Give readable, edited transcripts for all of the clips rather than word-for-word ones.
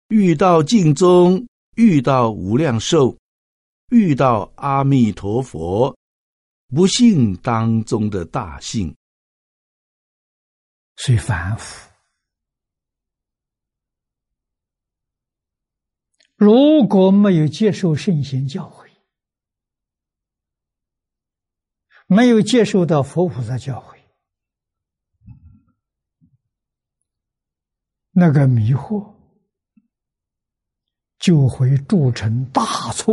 遇到净宗，遇到无量寿，遇到阿弥陀佛，不幸当中的大幸。 所以凡夫如果没有接受圣贤教诲，没有接受到佛菩萨教诲，那个迷惑就会铸成大错。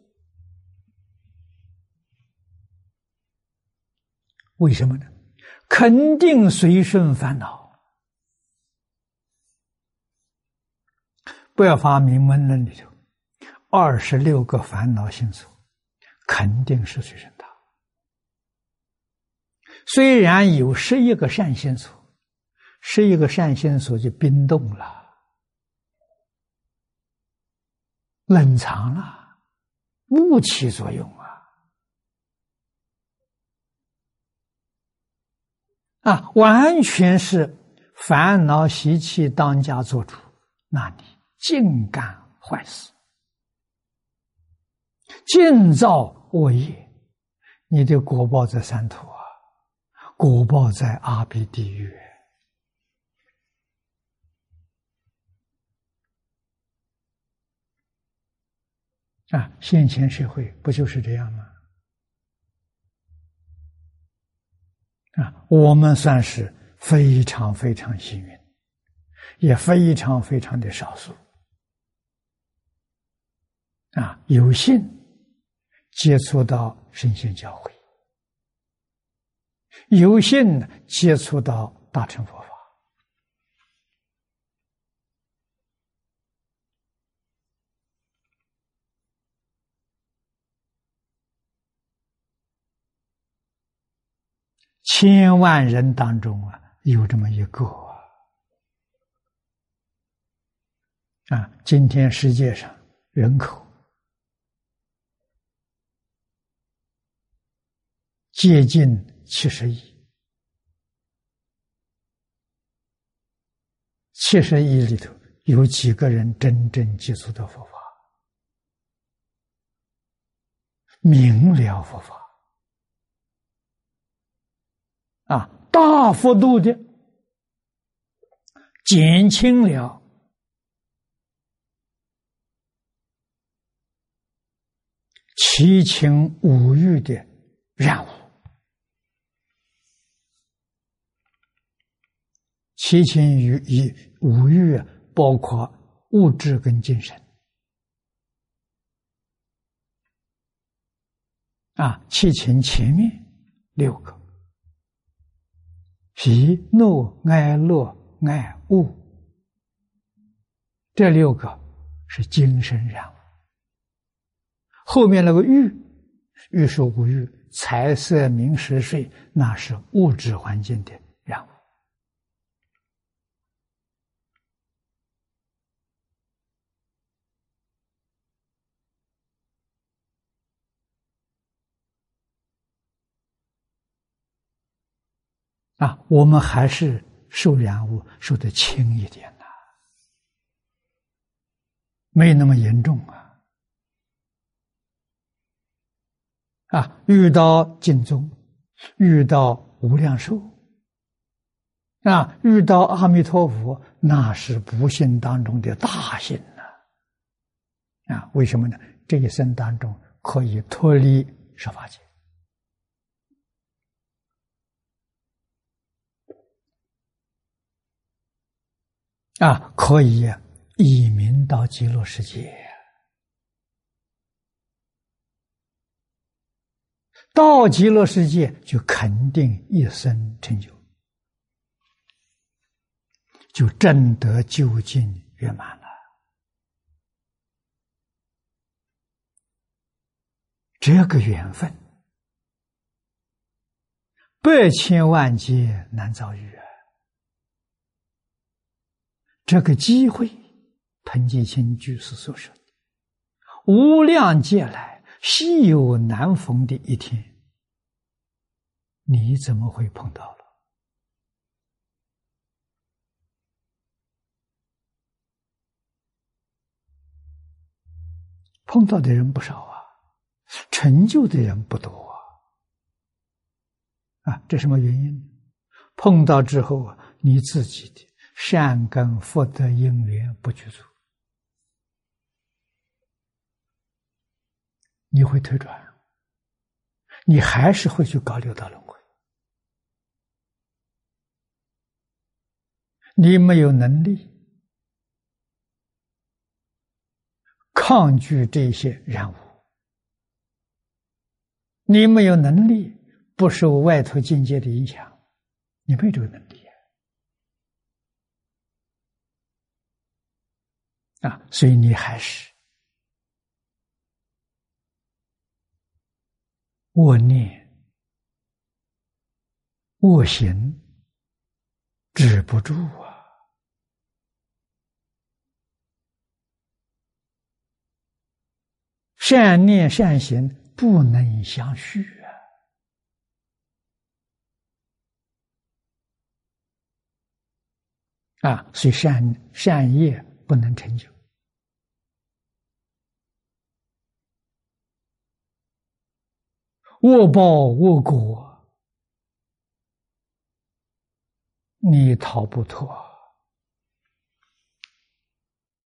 为什么呢？肯定随顺烦恼。不要发明门论里头26个烦恼心所，肯定是随顺它。虽然有11个善心所，11个善心所就冰冻了，冷藏了，不起作用完全是烦恼习气当家做主，那你尽干坏事，尽造恶业，你的果报在三途果报在阿鼻地狱。现前社会不就是这样吗？我们算是非常非常幸运，也非常非常的少数。有幸接触到圣贤教诲，有幸接触到大乘佛法。千万人当中有这么一个今天世界上人口接近70亿，70亿里头有几个人真正接触到佛法，明了佛法大幅度的减轻了七情五欲的染污。七情五欲包括物质跟精神七情前面6个，喜怒哀乐爱恶，这6个是精神染污。后面那个欲说无欲，财色名食睡，那是物质环境的染污。我们还是受染污受得轻一点没那么严重遇到净宗，遇到无量寿遇到阿弥陀佛，那是不幸当中的大幸为什么呢？这一生当中可以脱离十法界可以移民到极乐世界。到极乐世界就肯定一生成就，就证得究竟圆满了。这个缘分百千万劫难遭遇这个机会，彭季清居士所说的无量劫来稀有难逢的一天，你怎么会碰到了？ 碰到的人不少啊，成就的人不多啊，这什么原因？碰到之后啊，你自己的善根福德因缘不具足，你会退转，你还是会去搞六道轮回。你没有能力抗拒这些染污，你没有能力不受外头境界的影响，你没有这个能力啊！所以你还是恶念、恶行止不住啊！善念善行不能相续啊！所以善业不能成就，恶报恶果你逃不脱。